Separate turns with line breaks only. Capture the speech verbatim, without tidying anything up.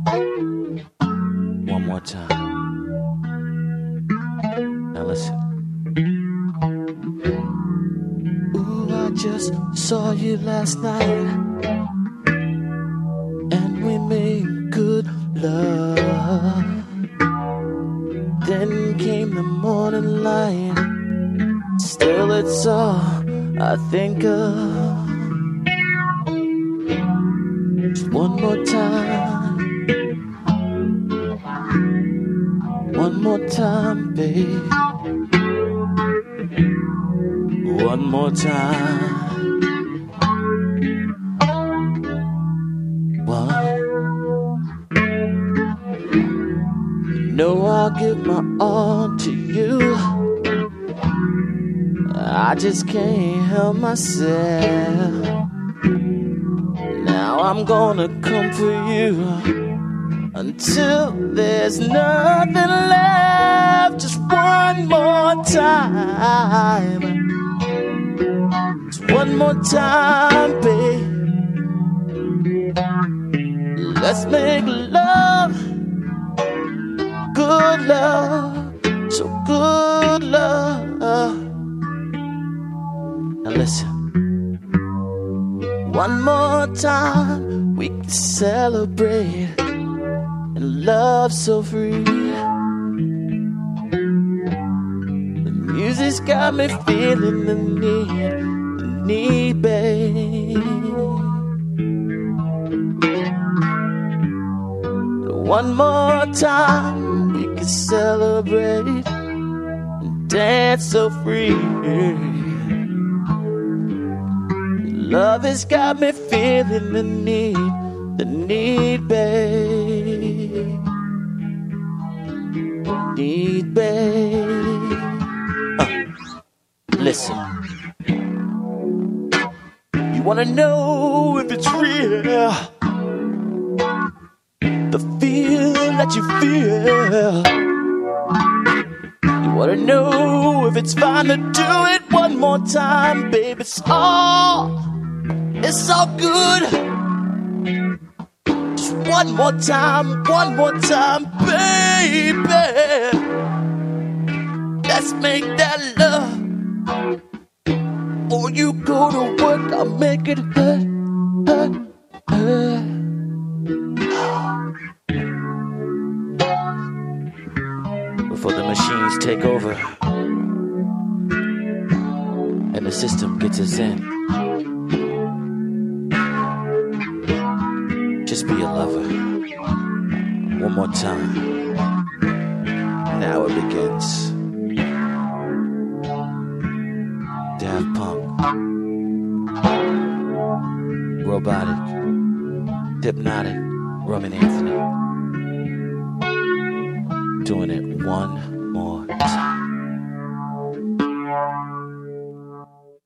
One more time. Now listen. Ooh, I just saw you last night, and we made good love. Then came the morning light. Still it's all I think of. Just one more time. One more time, babe. One more time. One. You know I'll give my all to you. I just can't help myself. Now I'm gonna come for you until there's nothing left. Just one more time. Just one more time, babe. Let's make love, good love, so good love. Now listen. One more time we can celebrate and love so free. The music's got me feeling the need, the need, babe. One more time we can celebrate and dance so free. Love has got me feeling the need, the need, babe. Need, babe. Uh, listen. You wanna know if it's real? The feel that you feel. You wanna know if it's fine to do it one more time, babe. It's all, it's all good. Just one more time, one more time, baby. Let's make that love. Or you go to work, I'll make it hurt, hurt, hurt. Before the machines take over and the system gets us in, just be a lover. One more time. Now it begins. Daft Punk, Robotic, Hypnotic, Roman Anthony. Doing it one more time.